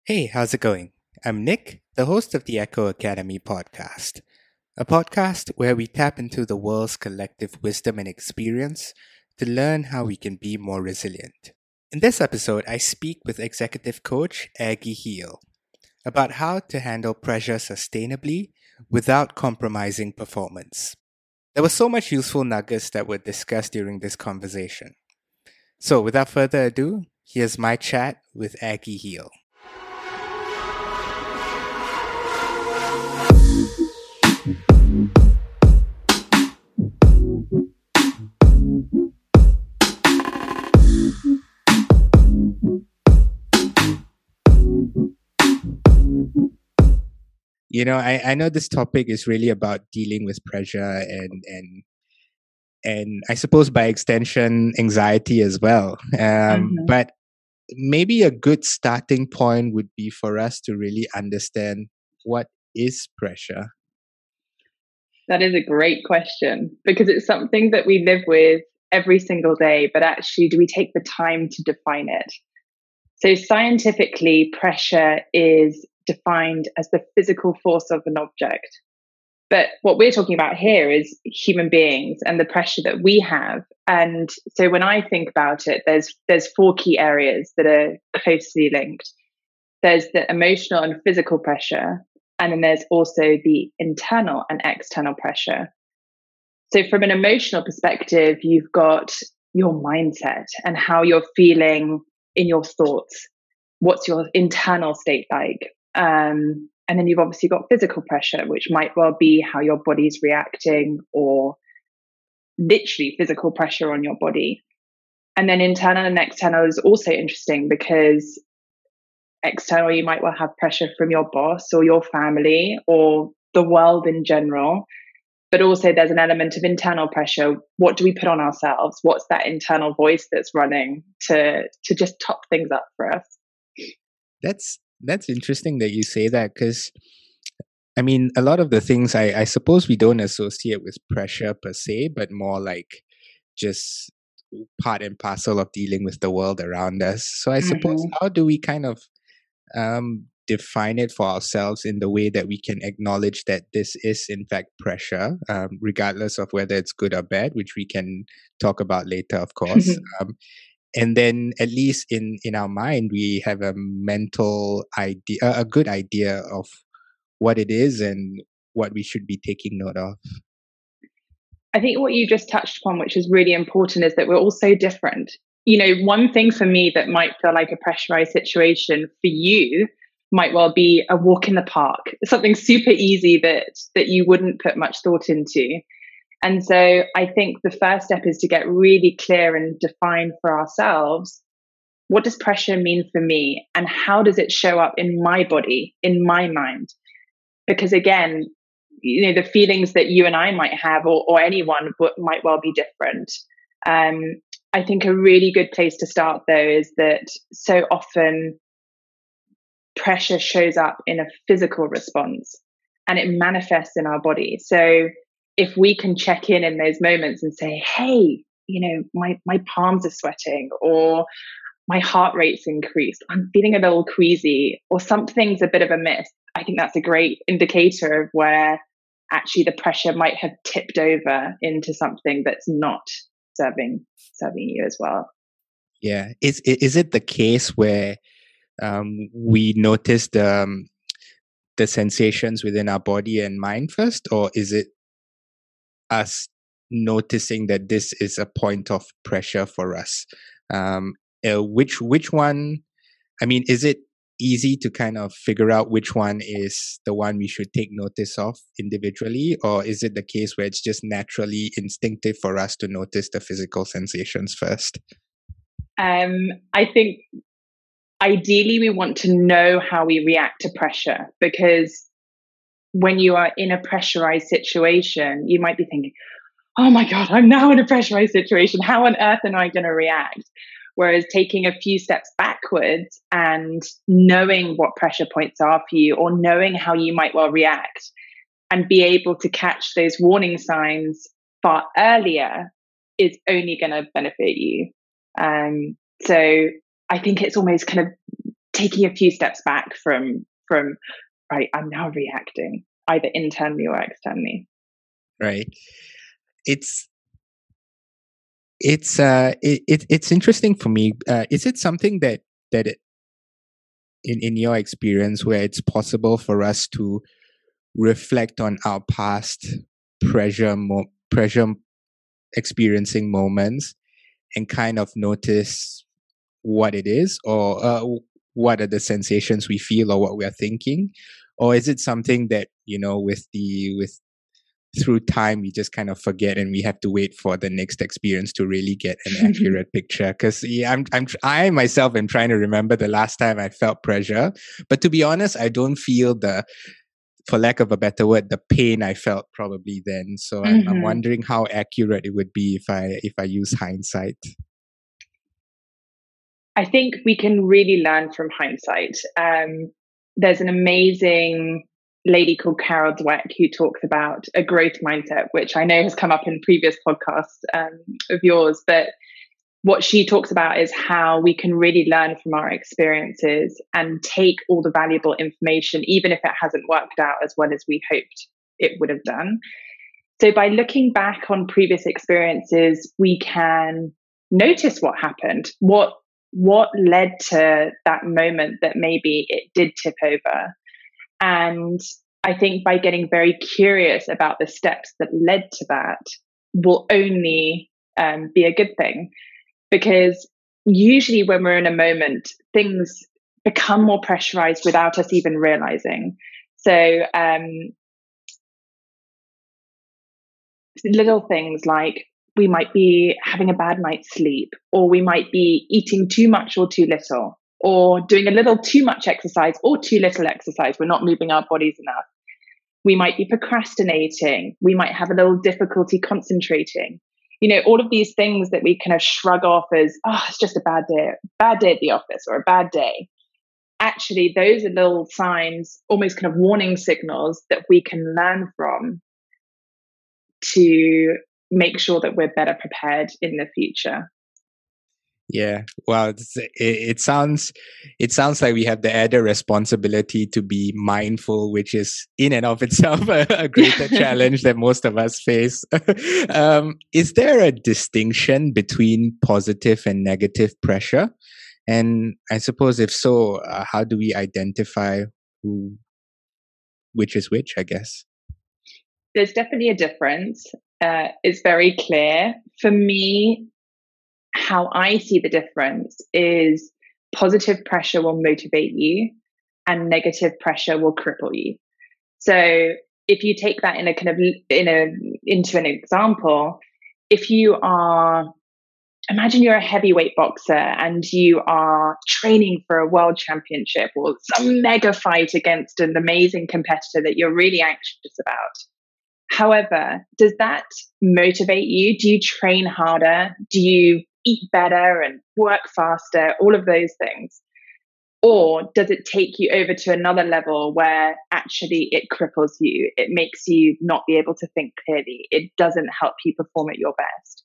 Hey, how's it going? I'm Nick, the host of the Echo Academy podcast, a podcast where we tap into the world's collective wisdom and experience to learn how we can be more resilient. In this episode, I speak with executive coach Aggie Heal about how to handle pressure sustainably without compromising performance. There were so much useful nuggets that were discussed during this conversation. So, without further ado, here's my chat with Aggie Heal. I know this topic is really about dealing with pressure and I suppose by extension anxiety as well. But maybe a good starting point would be for us to really understand what is pressure. That is a great question because it's something that we live with every single day, but actually, do we take the time to define it? So, scientifically, pressure is defined as the physical force of an object. But what we're talking about here is human beings and the pressure that we have. And so, when I think about it, there's four key areas that are closely linked. There's the emotional and physical pressure, and then there's also the internal and external pressure. So, from an emotional perspective, you've got your mindset and how you're feeling in your thoughts. What's your internal state like? And then you've obviously got physical pressure, which might well be how your body's reacting or literally physical pressure on your body. And then internal and external is also interesting because external, you might well have pressure from your boss or your family or the world in general. But also there's an element of internal pressure. What do we put on ourselves? What's that internal voice that's running to just top things up for us? That's interesting that you say that because I mean, a lot of the things I suppose we don't associate with pressure per se, but more like just part and parcel of dealing with the world around us. So I suppose how do we kind of define it for ourselves in the way that we can acknowledge that this is in fact pressure, regardless of whether it's good or bad, which we can talk about later, of course. And then at least in our mind, we have a mental idea, a good idea of what it is and what we should be taking note of. I think what you just touched upon, which is really important, is that we're all so different. You know, one thing for me that might feel like a pressurized situation for you might well be a walk in the park, something super easy that you wouldn't put much thought into. And so I think the first step is to get really clear and define for ourselves, what does pressure mean for me and how does it show up in my body, in my mind? Because again, you know, the feelings that you and I might have or anyone might well be different. I think a really good place to start though is that so often pressure shows up in a physical response and it manifests in our body. So if we can check in those moments and say, hey, you know, my palms are sweating or my heart rate's increased, I'm feeling a little queasy or something's a bit of a miss, I think that's a great indicator of where actually the pressure might have tipped over into something that's not serving you as well. Yeah. Is it the case where we notice the sensations within our body and mind first, or is it us noticing that this is a point of pressure for us? Which one? I mean, is it easy to kind of figure out which one is the one we should take notice of individually, or is it the case where it's just naturally instinctive for us to notice the physical sensations first? I think ideally we want to know how we react to pressure, because when you are in a pressurized situation, you might be thinking, oh my God, I'm now in a pressurized situation. How on earth am I going to react? Whereas taking a few steps backwards and knowing what pressure points are for you or knowing how you might well react and be able to catch those warning signs far earlier is only going to benefit you. So I think it's almost kind of taking a few steps back from right, I'm now reacting either internally or externally. Right. It's it's interesting for me. Is it something that it, in your experience, where it's possible for us to reflect on our past pressure experiencing moments and kind of notice what it is, or what are the sensations we feel or what we are thinking? Or is it something that, with through time we just kind of forget and we have to wait for the next experience to really get an accurate picture? Because I myself am trying to remember the last time I felt pressure, but to be honest, I don't feel for lack of a better word, the pain I felt probably then. So I'm wondering how accurate it would be if I use hindsight. I think we can really learn from hindsight. There's an amazing lady called Carol Dweck who talks about a growth mindset, which I know has come up in previous podcasts of yours. But what she talks about is how we can really learn from our experiences and take all the valuable information, even if it hasn't worked out as well as we hoped it would have done. So by looking back on previous experiences, we can notice what happened, what led to that moment that maybe it did tip over. And I think by getting very curious about the steps that led to that will only be a good thing. Because usually when we're in a moment, things become more pressurized without us even realizing. So little things like we might be having a bad night's sleep, or we might be eating too much or too little, or doing a little too much exercise or too little exercise. We're not moving our bodies enough. We might be procrastinating. We might have a little difficulty concentrating. All of these things that we kind of shrug off as, oh, it's just a bad day at the office, or a bad day. Actually, those are little signs, almost kind of warning signals that we can learn from to make sure that we're better prepared in the future. Yeah, well, it sounds like we have the added responsibility to be mindful, which is in and of itself a greater challenge that most of us face. Is there a distinction between positive and negative pressure? And I suppose if so, how do we identify which is which, I guess? There's definitely a difference. It's very clear. For me, how I see the difference is positive pressure will motivate you and negative pressure will cripple you. So if you take that into an example, if you imagine you're a heavyweight boxer and you are training for a world championship or some mega fight against an amazing competitor that you're really anxious about. However, does that motivate you? Do you train harder? Do you eat better and work faster? All of those things. Or does it take you over to another level where actually it cripples you? It makes you not be able to think clearly. It doesn't help you perform at your best.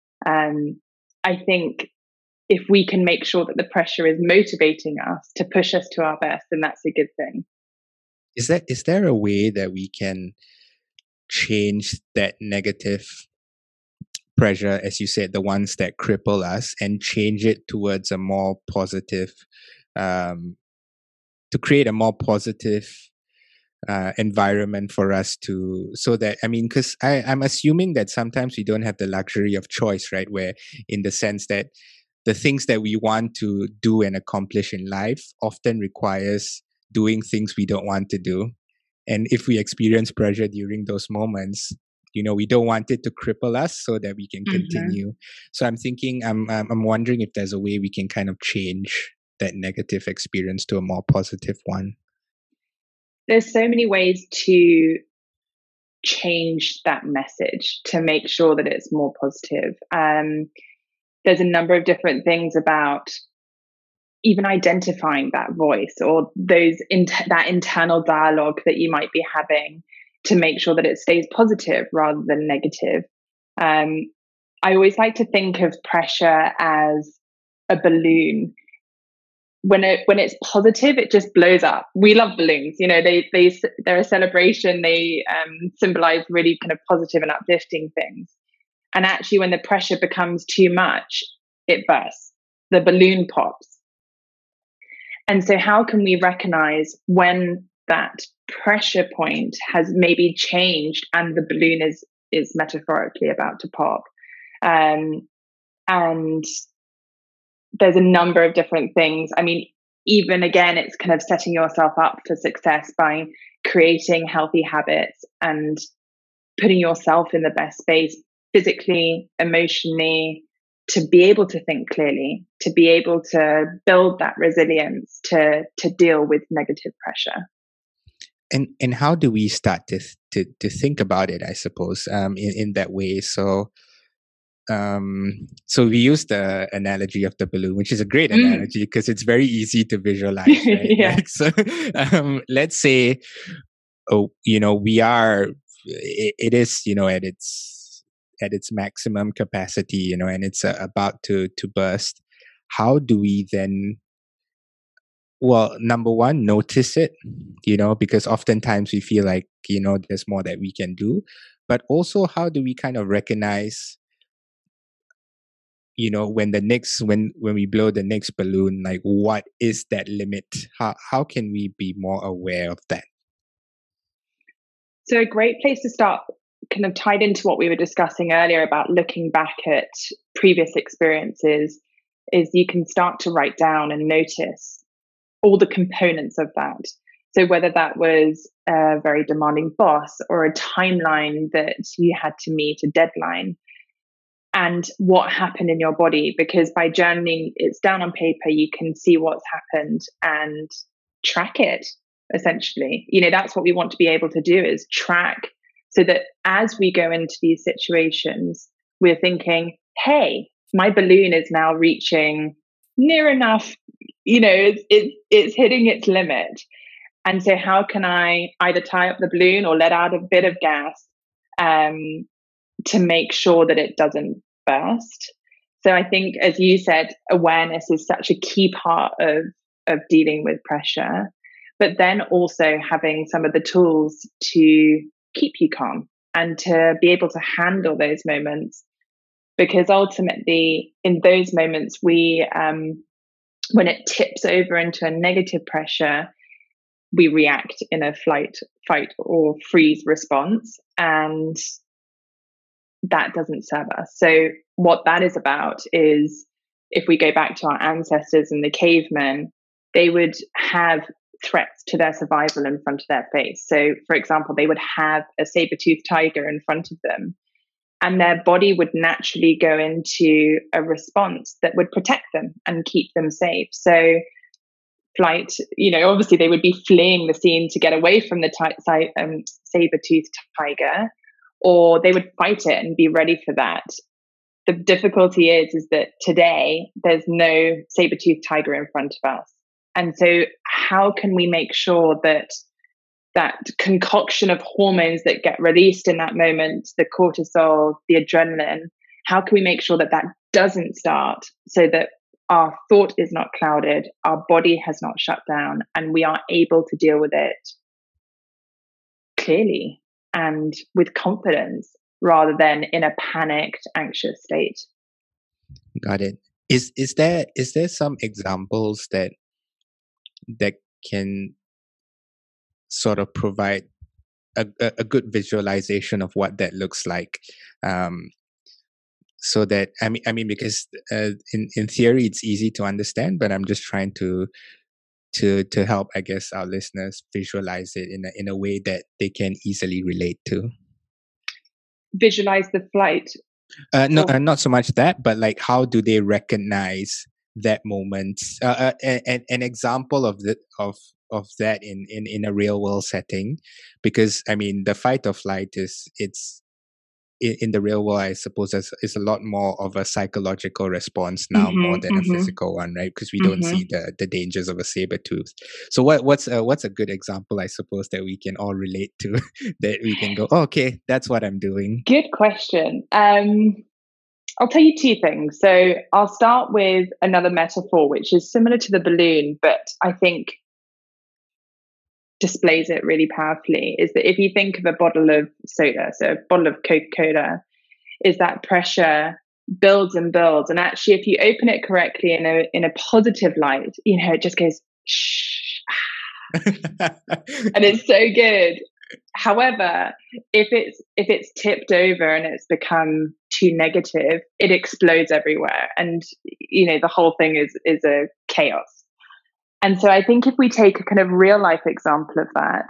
I think if we can make sure that the pressure is motivating us to push us to our best, then that's a good thing. Is there a way that we can change that negative pressure, as you said, the ones that cripple us, and change it towards a more positive, to create a more positive environment for us because I'm assuming that sometimes we don't have the luxury of choice, right? Where in the sense that the things that we want to do and accomplish in life often requires doing things we don't want to do. And if we experience pressure during those moments, we don't want it to cripple us so that we can continue. So I'm wondering if there's a way we can kind of change that negative experience to a more positive one. There's so many ways to change that message to make sure that it's more positive. There's a number of different things about even identifying that voice or that internal dialogue that you might be having to make sure that it stays positive rather than negative. I always like to think of pressure as a balloon. when it's positive, it just blows up. We love balloons. You know, they're a celebration. They symbolize really kind of positive and uplifting things. And actually, when the pressure becomes too much, it bursts. The balloon pops. And so, how can we recognize when that pressure point has maybe changed and the balloon is metaphorically about to pop? And there's a number of different things. I mean, even again, it's kind of setting yourself up for success by creating healthy habits and putting yourself in the best space physically, emotionally, to be able to think clearly, to be able to build that resilience to deal with negative pressure. And how do we start to think about it, I suppose, in that way? So we use the analogy of the balloon, which is a great analogy because it's very easy to visualize, right? Yeah. Like, so let's say, we are, it is, at its maximum capacity, and it's about to burst. How do we then, well, number one, notice it, because oftentimes we feel like, there's more that we can do, but also how do we kind of recognize, when we blow the next balloon, like what is that limit? How can we be more aware of that? So a great place to start, kind of tied into what we were discussing earlier about looking back at previous experiences, is you can start to write down and notice all the components of that. So whether that was a very demanding boss or a timeline that you had to meet, a deadline, and what happened in your body, because by journaling, it's down on paper, you can see what's happened and track it, essentially. That's what we want to be able to do, is track, so that as we go into these situations, we're thinking, hey, my balloon is now reaching near enough, it's hitting its limit. And so how can I either tie up the balloon or let out a bit of gas to make sure that it doesn't burst? So I think, as you said, awareness is such a key part of dealing with pressure, but then also having some of the tools to keep you calm and to be able to handle those moments. Because ultimately, in those moments, we, when it tips over into a negative pressure, we react in a flight, fight, or freeze response. And that doesn't serve us. So what that is about is, if we go back to our ancestors and the cavemen, they would have threats to their survival in front of their face. So, for example, they would have a saber-toothed tiger in front of them, and their body would naturally go into a response that would protect them and keep them safe. So flight, obviously they would be fleeing the scene to get away from the saber-toothed tiger, or they would fight it and be ready for that. The difficulty is that today there's no saber-toothed tiger in front of us. And so how can we make sure that that concoction of hormones that get released in that moment, the cortisol, the adrenaline, how can we make sure that that doesn't start, so that our thought is not clouded, our body has not shut down, and we are able to deal with it clearly and with confidence, rather than in a panicked, anxious state? Got it. Is there some examples that can sort of provide a good visualization of what that looks like? So that I mean, because in theory it's easy to understand, but I'm just trying to help, I guess, our listeners visualize it in a way that they can easily relate to. Visualize the flight. No, not so much that, but like, how do they recognize that moment? An example of that in a real world setting, because I mean, the fight or flight it's in the real world, I suppose, is a lot more of a psychological response now, more than a physical one, right? Because we don't see the dangers of a saber tooth. So what's a good example, I suppose, that we can all relate to, that we can go, oh, okay, that's what I'm doing? Good question. I'll tell you two things. So I'll start with another metaphor, which is similar to the balloon, but I think displays it really powerfully. Is that if you think of a bottle of soda, so a bottle of Coca-Cola, is that pressure builds and builds. And actually, if you open it correctly in a positive light, it just goes shh, and it's so good. However, if it's tipped over and it's become too negative, it explodes everywhere, and the whole thing is a chaos. And so I think if we take a kind of real life example of that,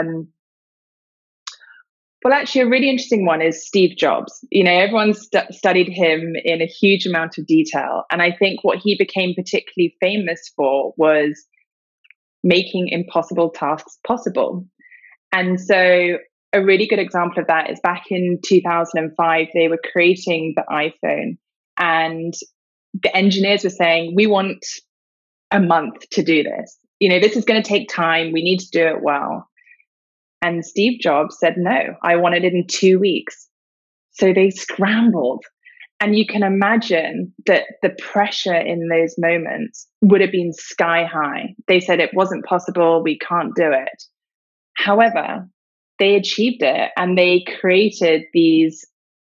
well, actually, a really interesting one is Steve Jobs. Everyone's studied him in a huge amount of detail, and I think what he became particularly famous for was making impossible tasks possible. And so a really good example of that is back in 2005, they were creating the iPhone, and the engineers were saying, we want a month to do this. This is going to take time. We need to do it well. And Steve Jobs said, no, I want it in 2 weeks. So they scrambled. And you can imagine that the pressure in those moments would have been sky high. They said it wasn't possible. We can't do it. However, they achieved it, and they created these,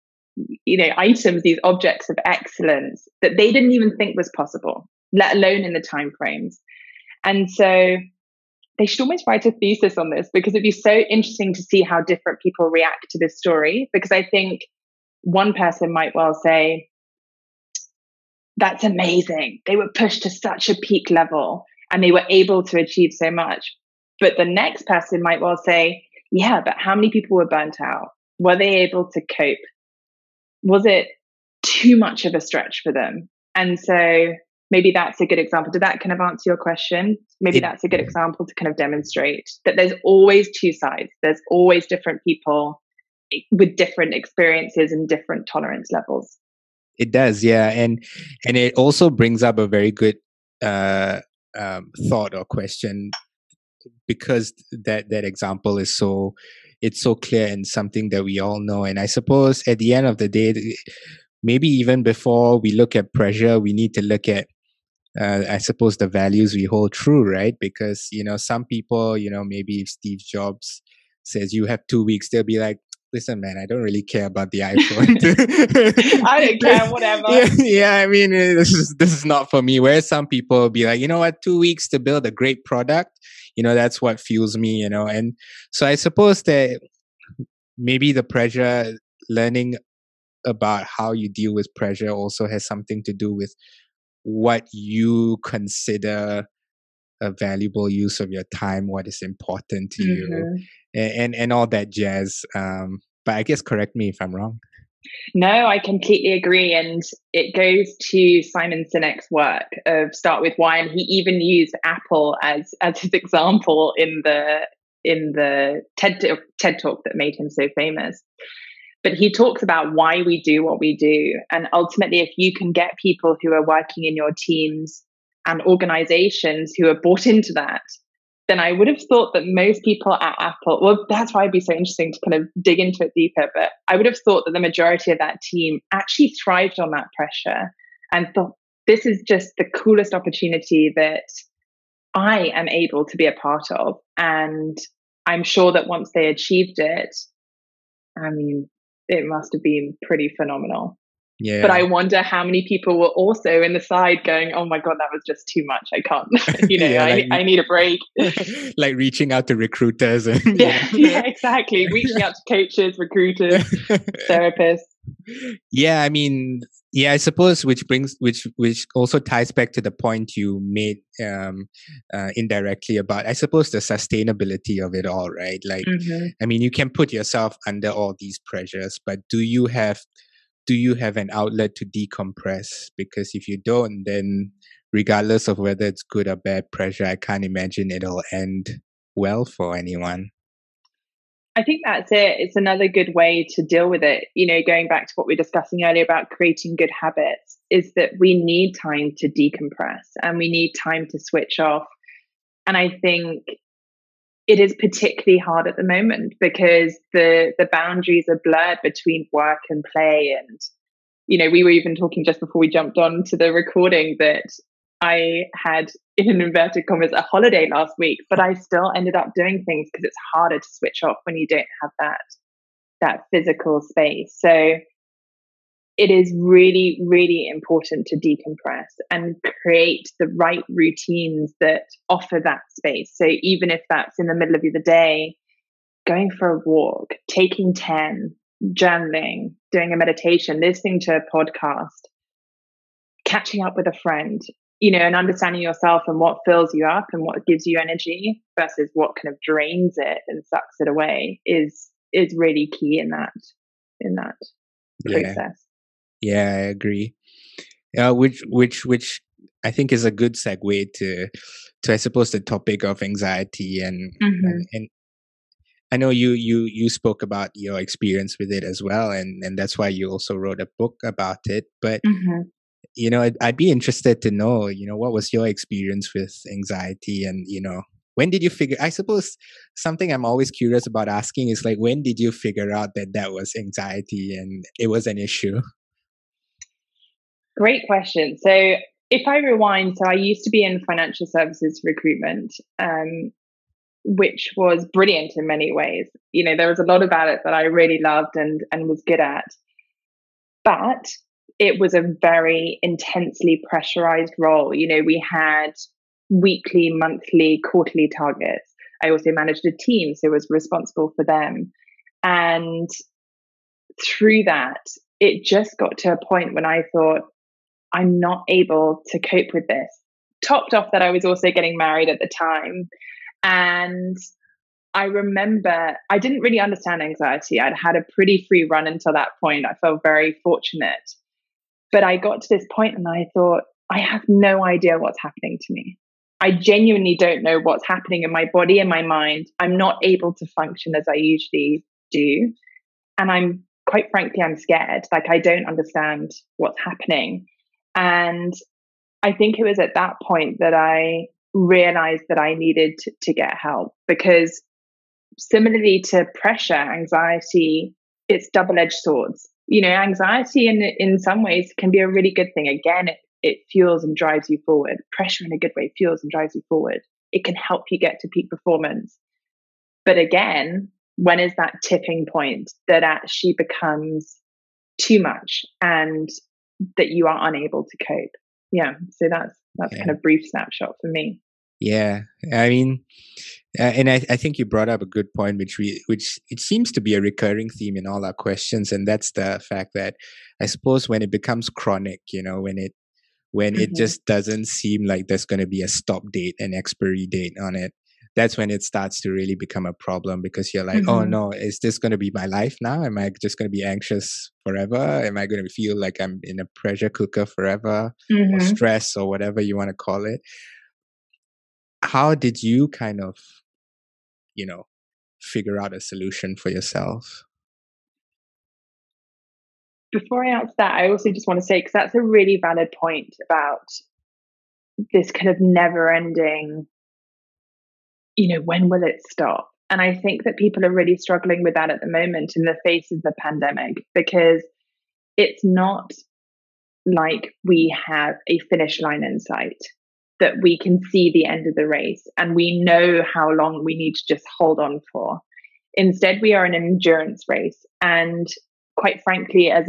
items, these objects of excellence that they didn't even think was possible, let alone in the time frames. And so they should almost write a thesis on this, because it'd be so interesting to see how different people react to this story. Because I think one person might well say, that's amazing. They were pushed to such a peak level and they were able to achieve so much. But the next person might well say, yeah, but how many people were burnt out? Were they able to cope? Was it too much of a stretch for them? And so maybe that's a good example. Did that kind of answer your question? Maybe that's a good example to kind of demonstrate that there's always two sides. There's always different people with different experiences and different tolerance levels. It does, yeah. And it also brings up a very good thought or question, because that example is so clear and something that we all know. And I suppose at the end of the day, maybe even before we look at pressure, we need to look at I suppose the values we hold true, right? Because some people, maybe if Steve Jobs says you have 2 weeks, they'll be like, listen, man, I don't really care about the iPhone. I don't care, whatever. Yeah, I mean, this is not for me. Whereas some people will be like, you know what, 2 weeks to build a great product, that's what fuels me, And so I suppose that maybe the pressure, learning about how you deal with pressure also has something to do with what you consider a valuable use of your time, what is important to you, and all that jazz. But I guess correct me if I'm wrong. No, I completely agree. And it goes to Simon Sinek's work of Start With Why. And he even used Apple as his example in the TED Talk that made him so famous. But he talks about why we do what we do. And ultimately, if you can get people who are working in your teams and organizations who are bought into that, then I would have thought that most people at Apple, well, that's why it'd be so interesting to kind of dig into it deeper. But I would have thought that the majority of that team actually thrived on that pressure and thought, this is just the coolest opportunity that I am able to be a part of. And I'm sure that once they achieved it, I mean, it must have been pretty phenomenal. Yeah. But I wonder how many people were also in the side going, oh my God, that was just too much. I can't, I need a break. Like reaching out to recruiters. And, yeah, exactly. Reaching out to coaches, recruiters, therapists. Yeah, I mean, I suppose which also ties back to the point you made indirectly about, I suppose, the sustainability of it all, right? Like, I mean, you can put yourself under all these pressures, but do you have an outlet to decompress? Because if you don't, then regardless of whether it's good or bad pressure, I can't imagine it'll end well for anyone. I think that's it. It's another good way to deal with it. Going back to what we were discussing earlier about creating good habits, is that we need time to decompress and we need time to switch off. And I think it is particularly hard at the moment because the boundaries are blurred between work and play, and We were even talking just before we jumped on to the recording that I had, in inverted commas, a holiday last week, but I still ended up doing things because it's harder to switch off when you don't have that physical space. So it is really, really important to decompress and create the right routines that offer that space. So even if that's in the middle of the day, going for a walk, taking 10, journaling, doing a meditation, listening to a podcast, catching up with a friend, and understanding yourself and what fills you up and what gives you energy versus what kind of drains it and sucks it away is really key in that process. Yeah, I agree. Which I think is a good segue to I suppose the topic of anxiety and I know you spoke about your experience with it as well, and that's why you also wrote a book about it. But I'd be interested to know, what was your experience with anxiety, and when did you figure? I suppose something I'm always curious about asking is like, when did you figure out that was anxiety and it was an issue? Great question. So if I rewind, so I used to be in financial services recruitment, which was brilliant in many ways. There was a lot about it that I really loved and was good at. But it was a very intensely pressurized role. We had weekly, monthly, quarterly targets. I also managed a team, so was responsible for them. And through that, it just got to a point when I thought, I'm not able to cope with this. Topped off that I was also getting married at the time. And I remember I didn't really understand anxiety. I'd had a pretty free run until that point. I felt very fortunate. But I got to this point and I thought, I have no idea what's happening to me. I genuinely don't know what's happening in my body and my mind. I'm not able to function as I usually do. And quite frankly, I'm scared. Like, I don't understand what's happening. And I think it was at that point that I realized that I needed to get help, because similarly to pressure, anxiety, it's double-edged swords. Anxiety in some ways can be a really good thing. Again, it fuels and drives you forward. Pressure in a good way fuels and drives you forward. It can help you get to peak performance. But again, when is that tipping point that actually becomes too much and that you are unable to cope? Yeah. So that's kind of brief snapshot for me. Yeah. I mean, and I think you brought up a good point, which it seems to be a recurring theme in all our questions, and that's the fact that I suppose when it becomes chronic, when it just doesn't seem like there's going to be a stop date, an expiry date on it, that's when it starts to really become a problem, because you're like, oh no, is this going to be my life now? Am I just going to be anxious forever? Am I going to feel like I'm in a pressure cooker forever, or stress, or whatever you want to call it? How did you kind of, figure out a solution for yourself? Before I answer that, I also just want to say, because that's a really valid point about this kind of never ending, when will it stop? And I think that people are really struggling with that at the moment in the face of the pandemic, because it's not like we have a finish line in sight, that we can see the end of the race and we know how long we need to just hold on for. Instead, we are an endurance race. And quite frankly, as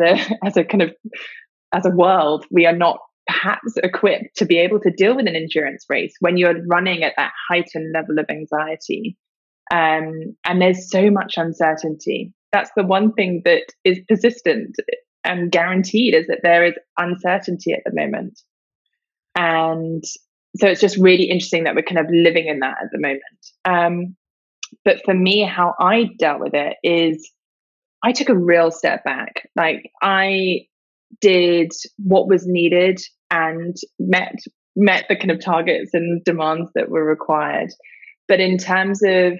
a world, we are not perhaps equipped to be able to deal with an endurance race when you're running at that heightened level of anxiety. And there's so much uncertainty. That's the one thing that is persistent and guaranteed, is that there is uncertainty at the moment. And so it's just really interesting that we're kind of living in that at the moment. But for me, how I dealt with it is I took a real step back. Like, I did what was needed and met the kind of targets and demands that were required. But in terms of,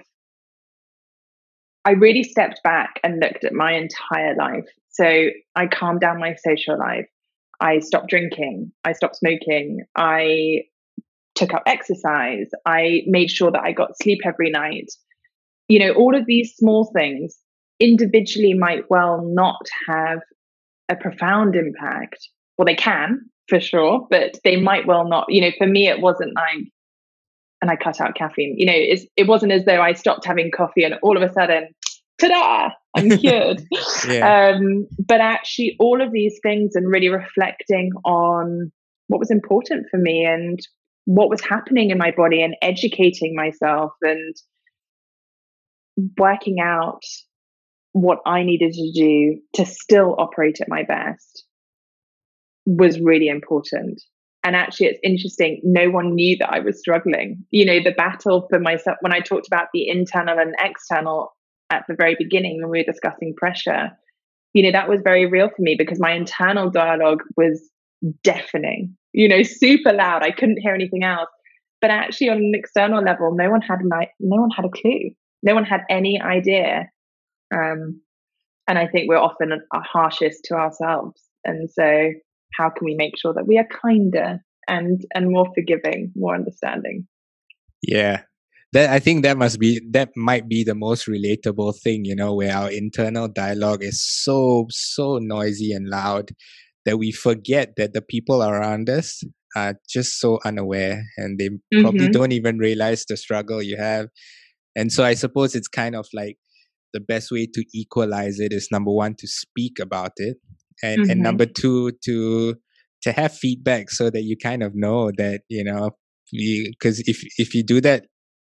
I really stepped back and looked at my entire life. So I calmed down my social life. I stopped drinking. I stopped smoking. I took up exercise. I made sure that I got sleep every night. All of these small things individually might well not have a profound impact. Well, they can for sure, but they might well not. For me, it wasn't like, and I cut out caffeine. It wasn't as though I stopped having coffee and all of a sudden, ta-da, I'm cured. Yeah. But actually, all of these things and really reflecting on what was important for me and what was happening in my body and educating myself and working out what I needed to do to still operate at my best was really important. And actually, it's interesting, no one knew that I was struggling. The battle for myself, when I talked about the internal and external at the very beginning when we were discussing pressure, that was very real for me because my internal dialogue was deafening, super loud. I couldn't hear anything else. But actually, on an external level, no one had a clue. No one had any idea. And I think we're often our harshest to ourselves. And so how can we make sure that we are kinder and more forgiving, more understanding? Yeah. I think that might be the most relatable thing, where our internal dialogue is so noisy and loud that we forget that the people around us are just so unaware and they probably don't even realize the struggle you have. And so I suppose it's kind of like the best way to equalize it is, number one, to speak about it, and number two, to have feedback so that you kind of know that, because if you do that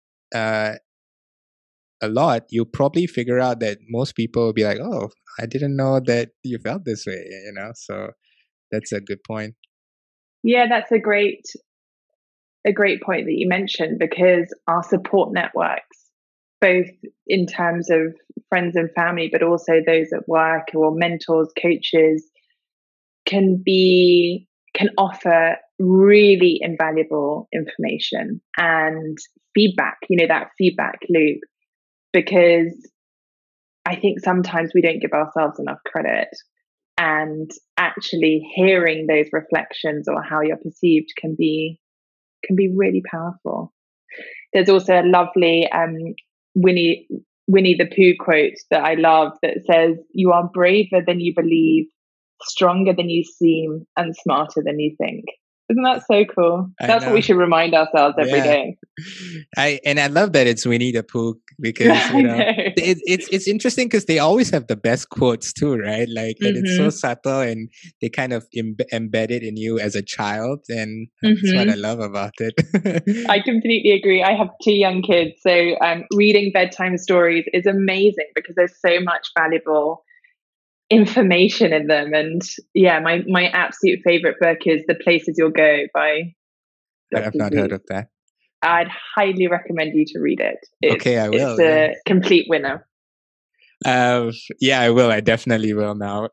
a lot, you'll probably figure out that most people will be like, oh, I didn't know that you felt this way, so that's a good point. Yeah, that's a great point that you mentioned, because our support networks, both in terms of friends and family, but also those at work or mentors, coaches, can offer really invaluable information and feedback, that feedback loop, because I think sometimes we don't give ourselves enough credit, and actually hearing those reflections or how you're perceived can be really powerful. There's also a lovely Winnie the Pooh quote that I love that says, "You are braver than you believe, stronger than you seem, and smarter than you think." Isn't that so cool? That's what we should remind ourselves every day. I love that it's Winnie the Pooh, because it's interesting because they always have the best quotes too, right? Like, and it's so subtle and they kind of embed it in you as a child, and that's what I love about it. I completely agree. I have 2 young kids, so reading bedtime stories is amazing because there's so much valuable information in them. And yeah, my absolute favorite book is The Places You'll Go by Dr. I've not heard of that. I'd highly recommend you to read it. Okay, I will. It's a complete winner. Yeah, I will. I definitely will now.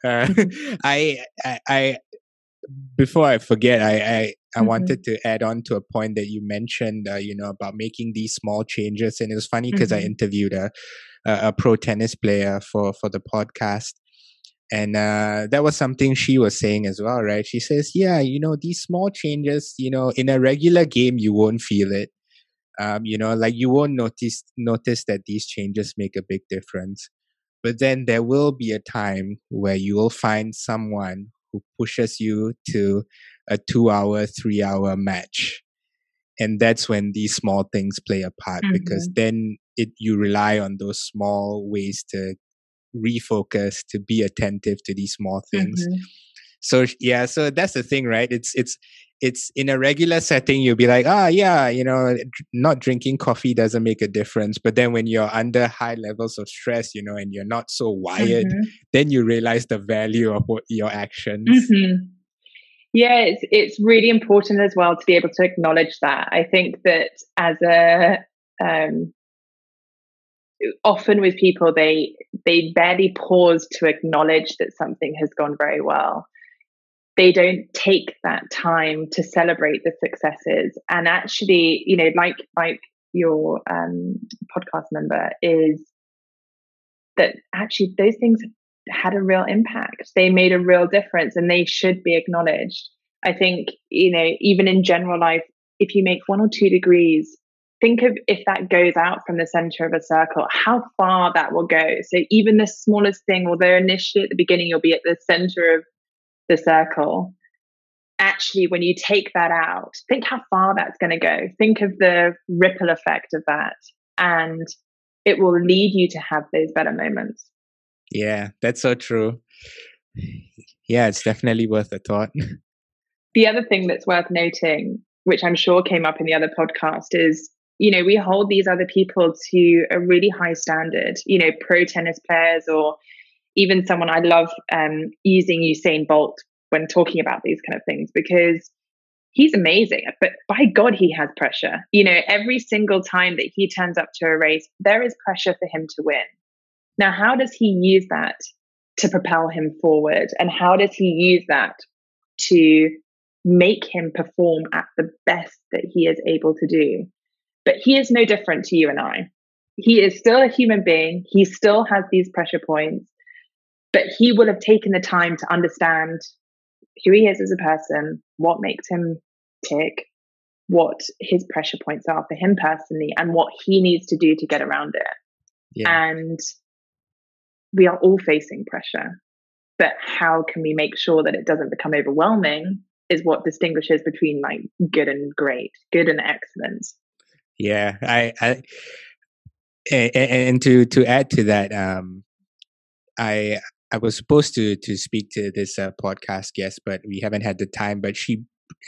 I before I forget, I wanted to add on to a point that you mentioned, about making these small changes. And it was funny because I interviewed a pro tennis player for the podcast. And that was something she was saying as well, right? She says, yeah, these small changes, in a regular game, you won't feel it. Like you won't notice that these changes make a big difference. But then there will be a time where you will find someone who pushes you to a 2-hour, 3-hour match. And that's when these small things play a part, because then you rely on those small ways to refocus, to be attentive to these small things. So yeah, so that's the thing, right? It's in a regular setting, you'll be like, not drinking coffee doesn't make a difference. But then when you're under high levels of stress, and you're not so wired, then you realize the value of your actions. Yeah, it's really important as well to be able to acknowledge that. I think that as often with people, they barely pause to acknowledge that something has gone very well. They don't take that time to celebrate the successes. And actually, like your podcast member, is that actually those things had a real impact. They made a real difference, and they should be acknowledged. I think, even in general life, if you make 1 or 2 degrees think of if that goes out from the center of a circle, how far that will go. So even the smallest thing, although initially at the beginning you'll be at the center of the circle, actually when you take that out, think how far that's going to go. Think of the ripple effect of that, and it will lead you to have those better moments. Yeah, that's so true. Yeah, it's definitely worth a thought. The other thing that's worth noting, which I'm sure came up in the other podcast, is, we hold these other people to a really high standard, pro tennis players, or even someone I love using Usain Bolt when talking about these kind of things, because he's amazing, but by God, he has pressure. Every single time that he turns up to a race, there is pressure for him to win. Now, how does he use that to propel him forward? And how does he use that to make him perform at the best that he is able to do? But he is no different to you and I. He is still a human being. He still has these pressure points, but he will have taken the time to understand who he is as a person, what makes him tick, what his pressure points are for him personally, and what he needs to do to get around it. Yeah. And we are all facing pressure, but how can we make sure that it doesn't become overwhelming is what distinguishes between like good and great, good and excellent. Yeah, and to add to that, I was supposed to speak to this podcast guest, but we haven't had the time. But she's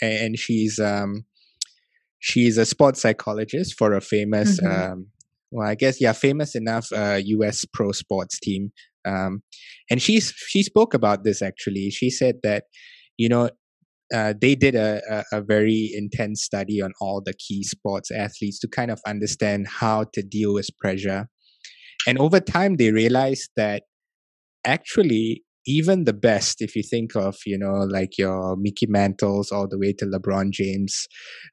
a sports psychologist for a famous, famous enough U.S. pro sports team. And she spoke about this actually. She said that, they did a very intense study on all the key sports athletes to kind of understand how to deal with pressure. And over time, they realized that actually, even the best, if you think of, like your Mickey Mantles all the way to LeBron James,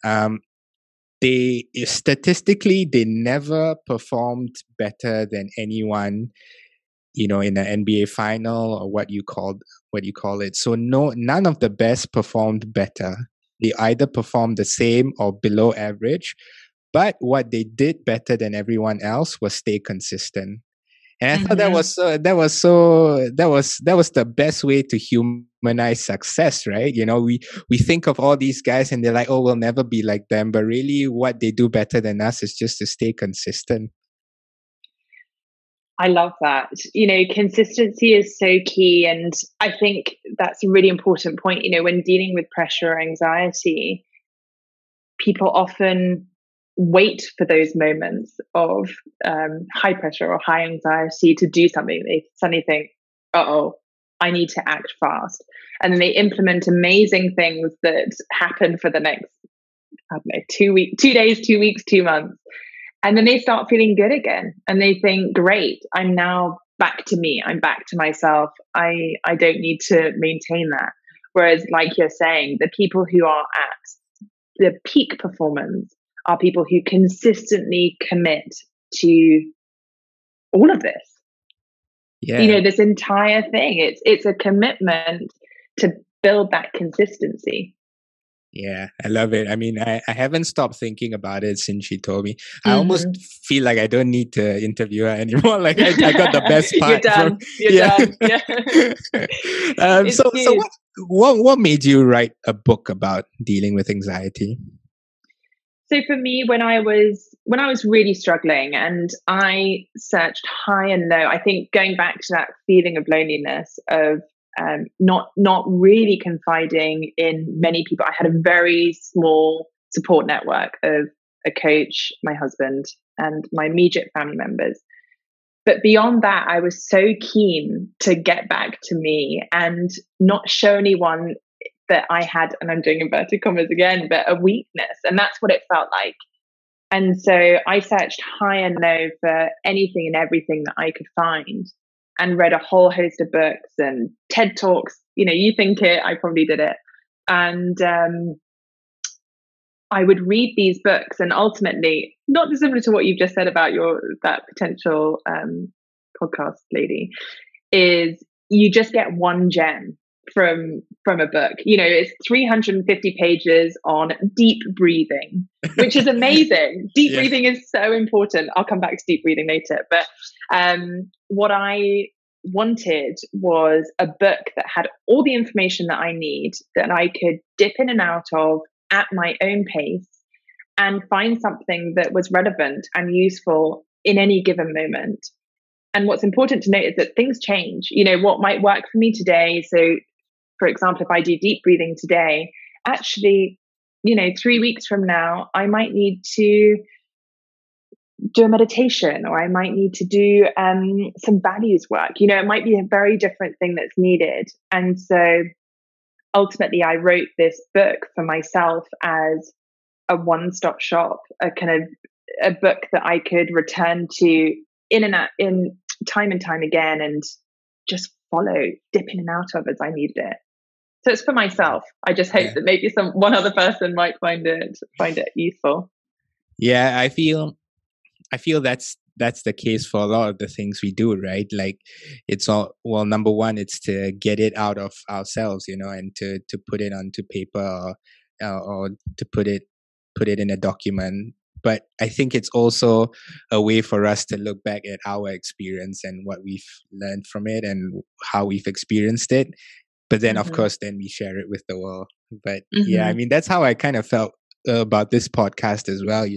they never performed better than anyone, in an NBA final or what you call it. So none of the best performed better. They either performed the same or below average, but what they did better than everyone else was stay consistent. And I thought that was the best way to humanize success, right? We think of all these guys and they're like, oh, we'll never be like them. But really what they do better than us is just to stay consistent. I love that. Consistency is so key. And I think that's a really important point. When dealing with pressure or anxiety, people often wait for those moments of high pressure or high anxiety to do something. They suddenly think, I need to act fast. And then they implement amazing things that happen for the next, 2 days, 2 weeks, 2 months. And then they start feeling good again. And they think, great, I'm now back to me. I'm back to myself. I don't need to maintain that. Whereas, like you're saying, the people who are at the peak performance are people who consistently commit to all of this. Yeah. This entire thing. It's a commitment to build that consistency. Yeah, I love it. I mean, I haven't stopped thinking about it since she told me. I almost feel like I don't need to interview her anymore. Like I got the best part. You're done. Yeah. So what made you write a book about dealing with anxiety? So for me, when I was really struggling and I searched high and low, I think going back to that feeling of loneliness, of not really confiding in many people. I had a very small support network of a coach, my husband, and my immediate family members. But beyond that, I was so keen to get back to me and not show anyone that I had, and I'm doing inverted commas again, but a weakness. And that's what it felt like. And so I searched high and low for anything and everything that I could find, and read a whole host of books and TED Talks. You think it, I probably did it. And I would read these books, and ultimately, not dissimilar to what you've just said about that potential podcast lady, is you just get one gem from a book. It's 350 pages on deep breathing, which is amazing. Deep breathing is so important. I'll come back to deep breathing later. But what I wanted was a book that had all the information that I need, that I could dip in and out of at my own pace and find something that was relevant and useful in any given moment. And what's important to note is that things change. What might work for me today. So, for example, if I do deep breathing today, actually, 3 weeks from now, I might need to do a meditation, or I might need to do some values work. It might be a very different thing that's needed. And so ultimately, I wrote this book for myself as a one-stop shop, a book that I could return to in time and time again, and just dip in and out of as I needed it. So it's for myself. I just hope that maybe one other person might find it useful. Yeah, I feel that's the case for a lot of the things we do, right? Like, it's all, well, number one, it's to get it out of ourselves, and to put it onto paper, or to put it in a document. But I think it's also a way for us to look back at our experience and what we've learned from it and how we've experienced it. But then, of course, then we share it with the world. But yeah, I mean, that's how I kind of felt about this podcast as well.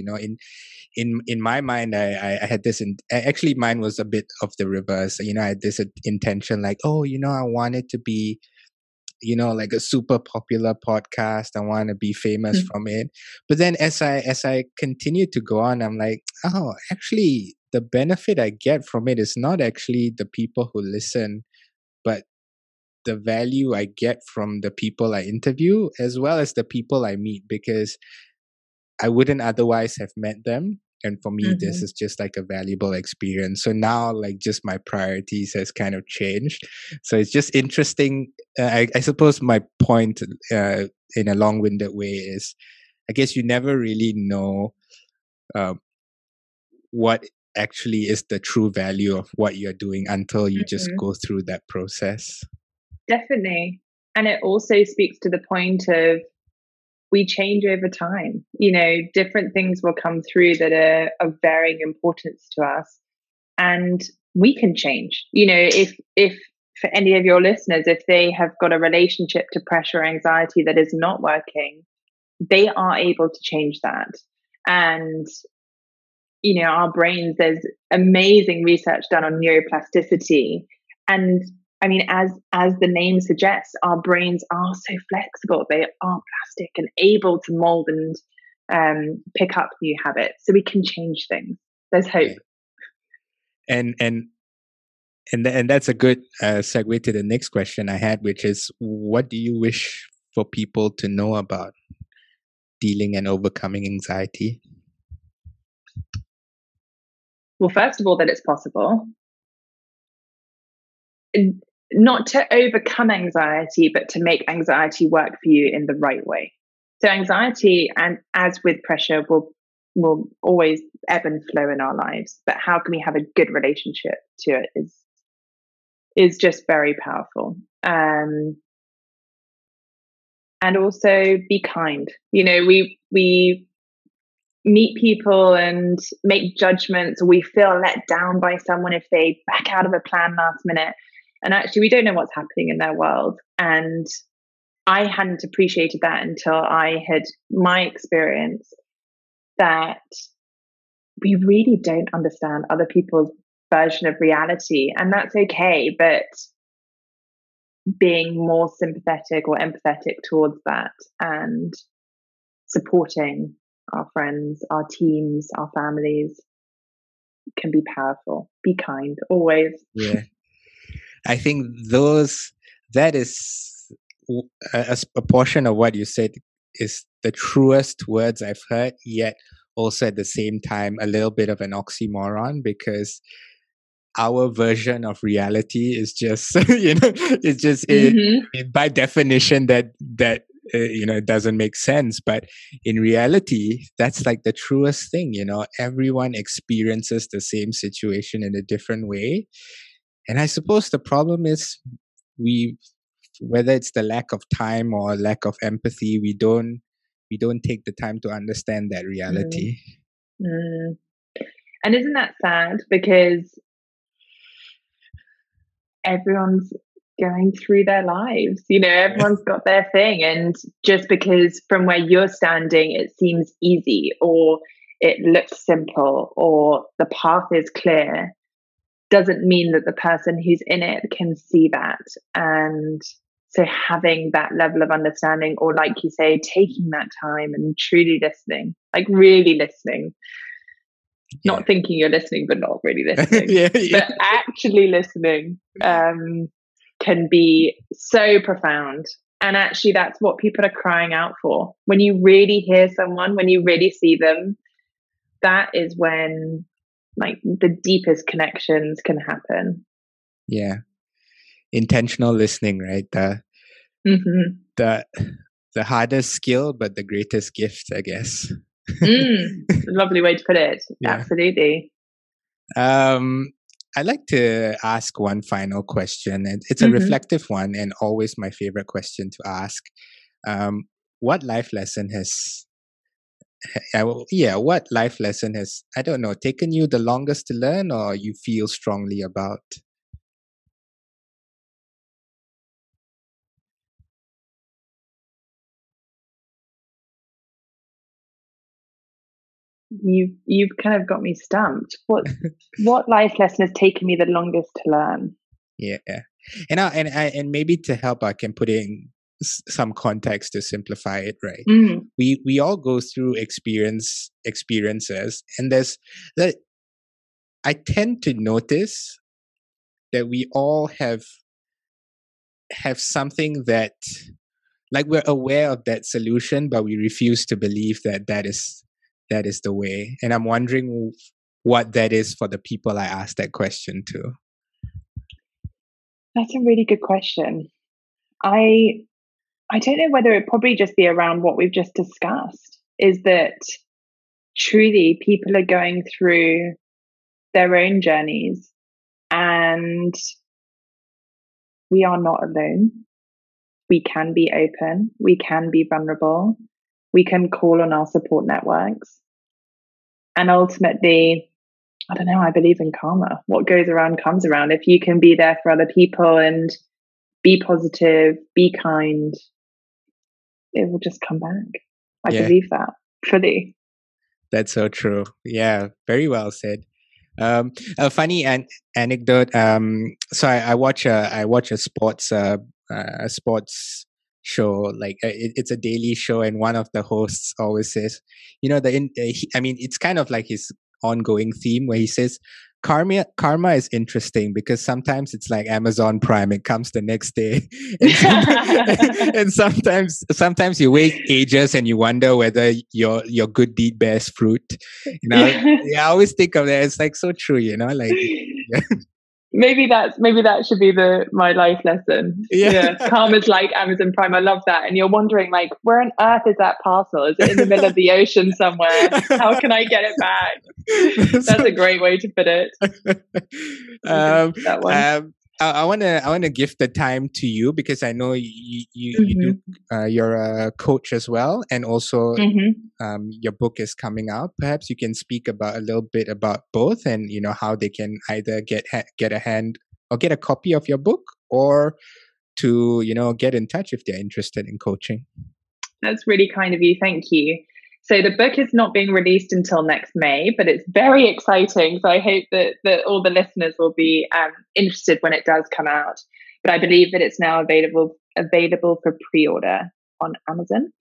In my mind, I had this, actually mine was a bit of the reverse. I had this intention, like, I want it to be, like a super popular podcast. I want to be famous from it. But then as I continue to go on, I'm like, oh, actually, the benefit I get from it is not actually the people who listen, but the value I get from the people I interview, as well as the people I meet, because I wouldn't otherwise have met them. And for me, this is just like a valuable experience. So now, like, just my priorities has kind of changed. So it's just interesting. I suppose my point, in a long-winded way, is, I guess you never really know what actually is the true value of what you're doing until you just go through that process. Definitely. And it also speaks to the point of, we change over time. Different things will come through that are of varying importance to us, and we can change. If for any of your listeners, if they have got a relationship to pressure or anxiety that is not working, they are able to change that. And our brains, there's amazing research done on neuroplasticity, and I mean, as the name suggests, our brains are so flexible. They are plastic and able to mold and pick up new habits. So we can change things. There's hope. And that's a good segue to the next question I had, which is, what do you wish for people to know about dealing and overcoming anxiety? Well, first of all, that it's possible. Not to overcome anxiety, but to make anxiety work for you in the right way. So anxiety, and as with pressure, will always ebb and flow in our lives. But how can we have a good relationship to it is just very powerful. And also be kind. We meet people and make judgments, or we feel let down by someone if they back out of a plan last minute. And actually, we don't know what's happening in their world. And I hadn't appreciated that until I had my experience that we really don't understand other people's version of reality. And that's okay. But being more sympathetic or empathetic towards that, and supporting our friends, our teams, our families, can be powerful. Be kind, always. Yeah. I think that is a portion of what you said is the truest words I've heard, yet also at the same time a little bit of an oxymoron, because our version of reality is just, it's just by definition that it doesn't make sense. But in reality, that's like the truest thing. Everyone experiences the same situation in a different way. And I suppose the problem is we whether it's the lack of time or lack of empathy, we don't take the time to understand that reality. And isn't that sad? Because everyone's going through their lives, everyone's got their thing, and just because from where you're standing it seems easy or it looks simple or the path is clear, doesn't mean that the person who's in it can see that. And so having that level of understanding, or like you say, taking that time and truly listening, like really listening, not thinking you're listening but not really listening, but actually listening, can be so profound. And actually that's what people are crying out for. When you really hear someone, when you really see them, that is when like the deepest connections can happen. Intentional listening, right? The hardest skill but the greatest gift, I guess. Lovely way to put it. Absolutely. I'd like to ask one final question, and it's a reflective one and always my favorite question to ask. What life lesson has I don't know, taken you the longest to learn, or you feel strongly about? You've kind of got me stumped. What life lesson has taken me the longest to learn? And maybe to help, I can put in some context to simplify it, right? We all go through experiences, and there's that. I tend to notice that we all have something that, like, we're aware of that solution, but we refuse to believe that is the way. And I'm wondering what that is for the people I asked that question to. That's a really good question. I don't know whether it probably just be around what we've just discussed, is that truly people are going through their own journeys and we are not alone. We can be open. We can be vulnerable. We can call on our support networks. And ultimately, I don't know, I believe in karma. What goes around comes around. If you can be there for other people and be positive, be kind, it will just come back. I believe that fully. That's so true. Yeah, very well said. A funny anecdote. So I watch a sports show. Like it's a daily show, and one of the hosts always says, it's kind of like his ongoing theme where he says, Karma is interesting because sometimes it's like Amazon Prime; it comes the next day, and sometimes you wait ages and you wonder whether your good deed bears fruit. I always think of that. It's like so true, like. Maybe that should be my life lesson. Karma's like Amazon Prime. I love that. And you're wondering, like, where on earth is that parcel? Is it in the middle of the ocean somewhere? How can I get it back? That's a great way to put it. That one. I want to give the time to you because I know you do. You're a coach as well, and also your book is coming out. Perhaps you can speak about a little bit about both, and how they can either get a hand or get a copy of your book, or to get in touch if they're interested in coaching. That's really kind of you. Thank you. So the book is not being released until next May, but it's very exciting. So I hope that all the listeners will be interested when it does come out. But I believe that it's now available for pre-order on Amazon.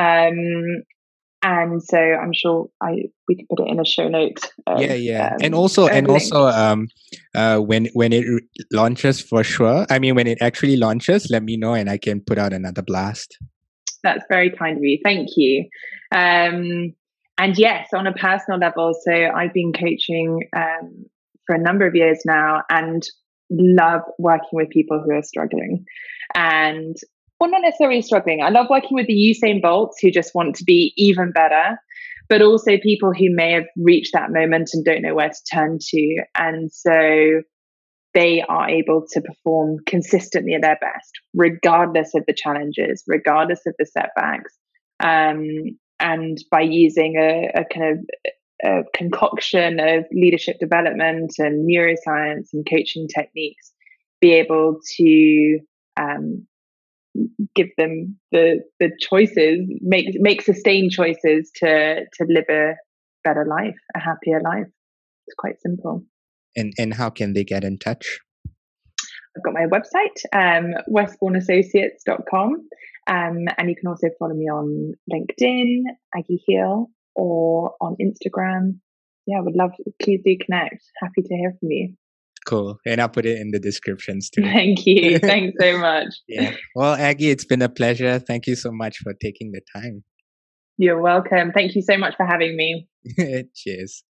And so I'm sure we can put it in a show note. And also when it launches, for sure. I mean, when it actually launches, let me know and I can put out another blast. That's very kind of you. Thank you. And yes, on a personal level, so I've been coaching for a number of years now and love working with people who are struggling. And, well, not necessarily struggling. I love working with the Usain Bolts who just want to be even better, but also people who may have reached that moment and don't know where to turn to. And so they are able to perform consistently at their best, regardless of the challenges, regardless of the setbacks. And by using a kind of a concoction of leadership development and neuroscience and coaching techniques, be able to give them the choices, make sustained choices to live a better life, a happier life. It's quite simple. And how can they get in touch? I've got my website, westbourneassociates.com. And you can also follow me on LinkedIn, Aggie Heal, or on Instagram. Yeah, would love, please do connect. Happy to hear from you. Cool. And I'll put it in the descriptions too. Thank you. Thanks so much. Yeah. Well, Aggie, it's been a pleasure. Thank you so much for taking the time. You're welcome. Thank you so much for having me. Cheers.